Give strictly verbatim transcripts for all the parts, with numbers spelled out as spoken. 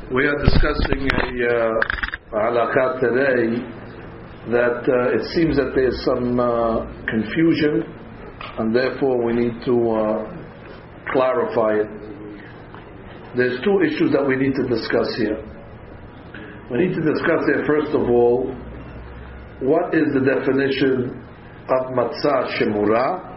We are discussing a uh, halakha today that uh, it seems that there is some uh, confusion, and therefore we need to uh, clarify it. There's two issues that we need to discuss here. We need to discuss here, first of all, what is the definition of matzah shemura,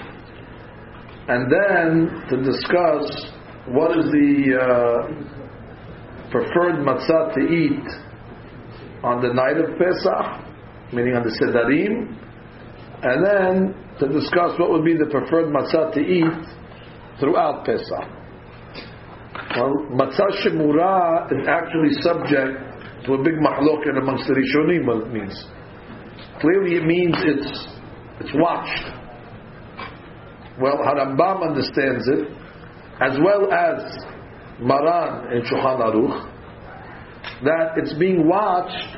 and then to discuss what is the uh, preferred matzah to eat on the night of Pesach, meaning on the Sedarim, and then to discuss what would be the preferred matzah to eat throughout Pesach. Well, matzah shemura is actually subject to a big mahloket amongst the Rishonim, what it means. Clearly it means it's it's watched. Well, Harambam understands it, as well as Maran in Shulchan Aruch, that it's being watched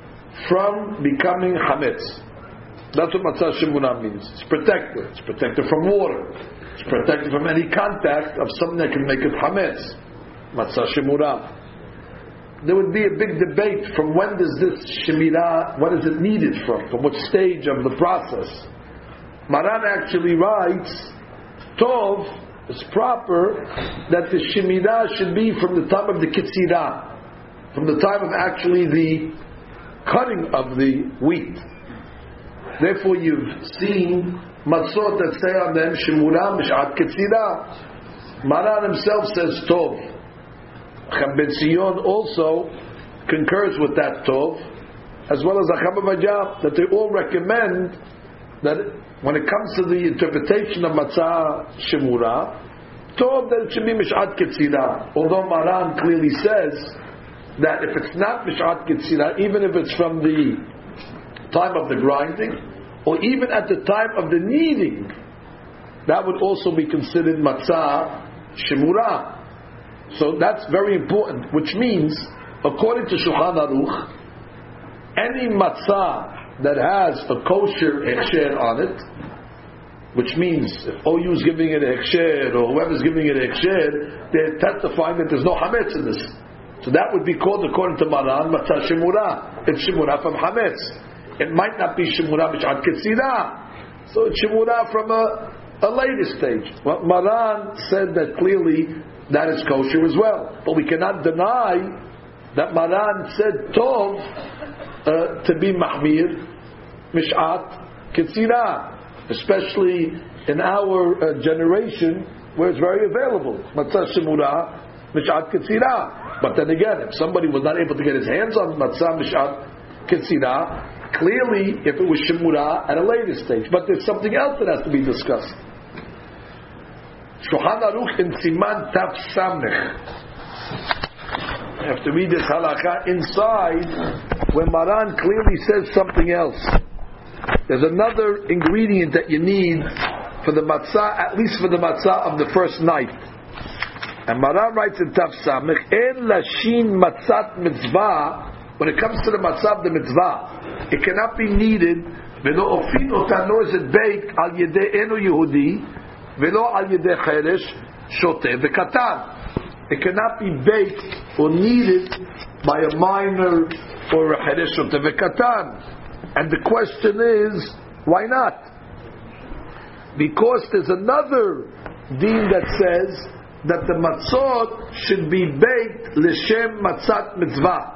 from becoming chametz. That's what matzah shemura means. It's protected. It's protected from water. It's protected from any contact of something that can make it chametz. Matzah shemura. There would be a big debate from when does this shemira, what is it needed from? From what stage of the process? Maran actually writes, Tov, it's proper that the shemira should be from the time of the kitzira, from the time of actually the cutting of the wheat. Therefore, you've seen matzot that say on them shemura b'shat kitzira. Maran himself says tov. Chacham ben Zion also concurs with that tov, as well as Acham Avajah, that they all recommend that when it comes to the interpretation of matzah shemura, tov, that it should be mish'at ketzira. Although Maran clearly says that if it's not mish'at ketzira, even if it's from the time of the grinding, or even at the time of the kneading, that would also be considered matzah shemura. So that's very important, which means, according to Shulchan Aruch, any matzah that has a kosher hechsher on it, which means if O U is giving it a hechsher or whoever is giving it a hechsher, they're testifying that there's no hametz in this. So that would be called, according to Maran, matzah shemura. It's shemura from hametz. It might not be shemura b'shat ketzira. So it's shemura from a, a later stage. Well, Maran said that clearly that is kosher as well. But we cannot deny that Maran said tov uh, to be mahmir mish'at ketzira, especially in our uh, generation where it's very available. Matzah shemura mish'at ketzira. But then again, if somebody was not able to get his hands on matzah mish'at ketzira, clearly if it was shemura at a later stage. But there's something else that has to be discussed. Shulchan Aruch in Siman Tav Samech. I have to read this halakha inside, where Maran clearly says something else. There's another ingredient that you need for the matzah, at least for the matzah of the first night. And Maran writes in Tav Samech, En lashin matzat mitzvah. When it comes to the matzah of the mitzvah, it cannot be kneaded. Velo ofin ota, nor is it baked al yedei enu Yehudi. Velo al yedei cheresh shoteh v'katan. It cannot be baked or kneaded by a minor or a cheresh shoteh v'katan. And the question is, why not? Because there's another deen that says that the matzot should be baked l'shem matzat mitzvah.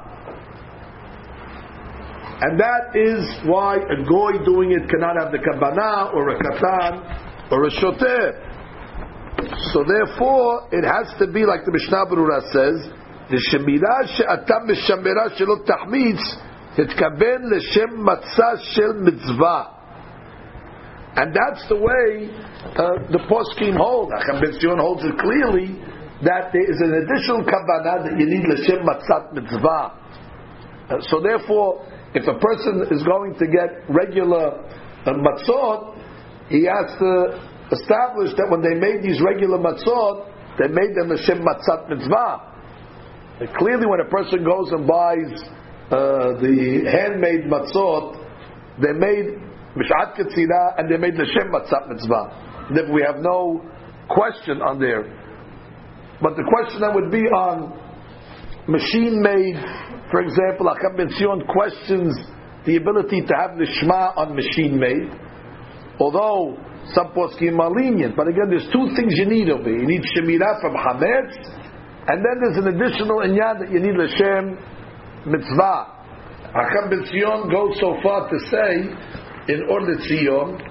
And that is why a goy doing it cannot have the kavanah or a katan or a shoteh. So therefore, it has to be like the Mishnah Berurah says, the shemira she'atam mishamera shelo tahmitz hitkaben l'shem matzah shel mitzvah. And that's the way uh, the poskim hold. Acham ben Zion holds it clearly that there is an additional kavanah that you need l'shem matzat mitzvah. Uh, so therefore, if a person is going to get regular uh, matzot, he has to establish that when they made these regular matzot, they made them l'shem matzat mitzvah. And clearly, when a person goes and buys uh, the handmade matzot, they made mish'at ketzira and they made l'shem matzat mitzvah. And if we have no question on there, but the question then would be on machine made, for example, Acham Ben Sion questions the ability to have the Shema on machine made, although some poskim are lenient. But again, there's two things you need over here. You need Shemirah from Hametz, and then there's an additional inyan that you need L'Shem Mitzvah. Acham Ben Sion goes so far to say in Or L'Tzion,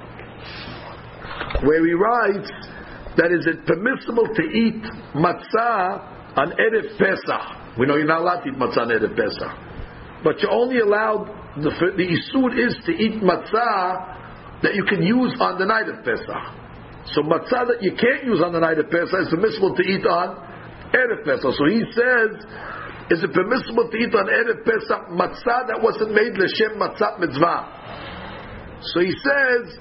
where he writes that is it permissible to eat matzah on Erev Pesach. We know you're not allowed to eat matzah on Erev Pesach, but you're only allowed, the, the isur is to eat matzah that you can use on the night of Pesach. So matzah that you can't use on the night of Pesach is permissible to eat on Erev Pesach. So he says, is it permissible to eat on Erev Pesach matzah that wasn't made l'shem matzah mitzvah? So he says,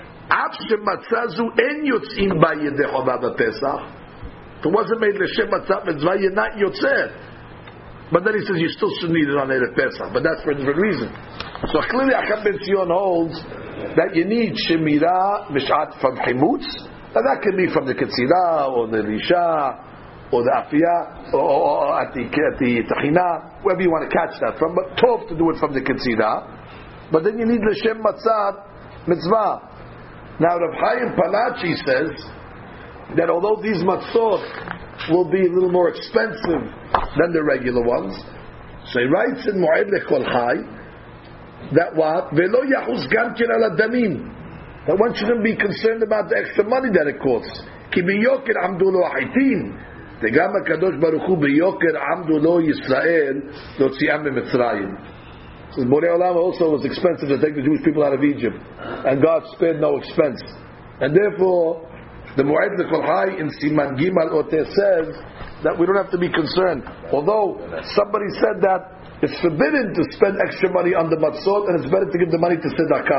Af shematzah zu en yotzim ba yedei chova b'Pesach. If it wasn't made l'shem matzah mitzvah, you're not yotzeh. But then he says you still should need it on Erev Pesach, but that's for a different reason. So clearly Acham Ben Sion holds that you need shemirah mishat from chimutz, and that can be from the ketzirah or the risha or the afiyah or, or, or at the, at the tachina, wherever you want to catch that from. But tov to do it from the ketzirah, but then you need l'shem matzah mitzvah. Now Rav Chaim Palachi says that although these matzot will be a little more expensive than the regular ones, so he writes in Moed Lechol Chai that what? Velo yachuz gam ken al adamim, that one shouldn't be concerned about the extra money that it costs. Ki biyoker amdu lo ha'itin, v'gam HaKadosh Baruch Hu biyoker amdu lo Yisrael lotziam b'Mitzrayim. So Borei Olam also was expensive to take the Jewish people out of Egypt, and God spared no expense. And therefore, the Moed Lechol Chai in Siman Gimal Oteh says that we don't have to be concerned. Although somebody said that it's forbidden to spend extra money on the matzot, and it's better to give the money to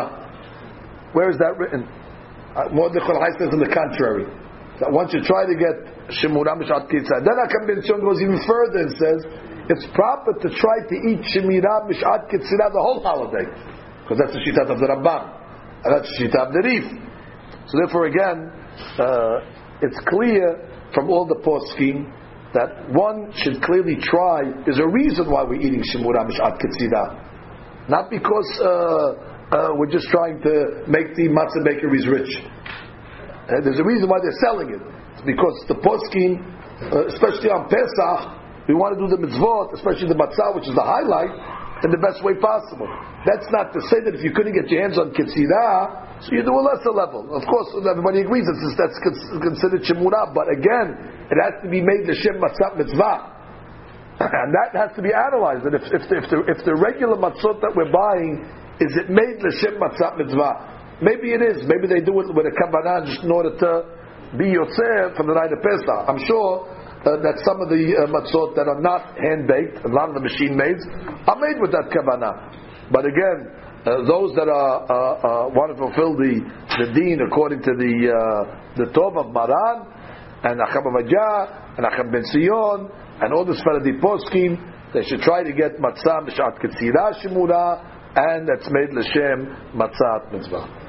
tzedakah. Where is that written? Moed Lechol Chai says on the contrary, that once you try to get Shemurah Mishat Kitzah, then Acham Ben Sion goes even further and says it's proper to try to eat Shemirah Mishat Kitzirah the whole holiday, because that's the Shitat of the Rambam, and that's the Shitat of the Rif. So therefore again, uh, it's clear from all the poskim that one should clearly try. There's a reason why we're eating Shemirah Mishat Kitzirah, not because uh, uh, we're just trying to make the matzah bakeries rich. Uh, there's a reason why they're selling it. It's because the poskim, uh, especially on Pesach, we want to do the mitzvot, especially the matzah, which is the highlight, in the best way possible. That's not to say that if you couldn't get your hands on ketzirah, so you do a lesser level. Of course, everybody agrees that that's considered shemurah, but again, it has to be made l'shem matzah mitzvah, and that has to be analyzed. And if, if, the, if, the, if the regular matzot that we're buying, is it made l'shem matzah mitzvah? Maybe it is. Maybe they do it with a kavanah just in order to be yotzeh for the night of Pesach. I'm sure Uh, that some of the uh, matzot that are not hand-baked, a lot of the machine mades, are made with that kavanah. But again, uh, those that are uh, uh, want to fulfill the, the deen according to the uh, the Tov of Maran, and Acham Avadiyah, and Acham Ben Sion, and all the Sfaradi poskim, they should try to get matzah b'shat ketzirah shemurah, and that's made l'shem matzah mitzvah.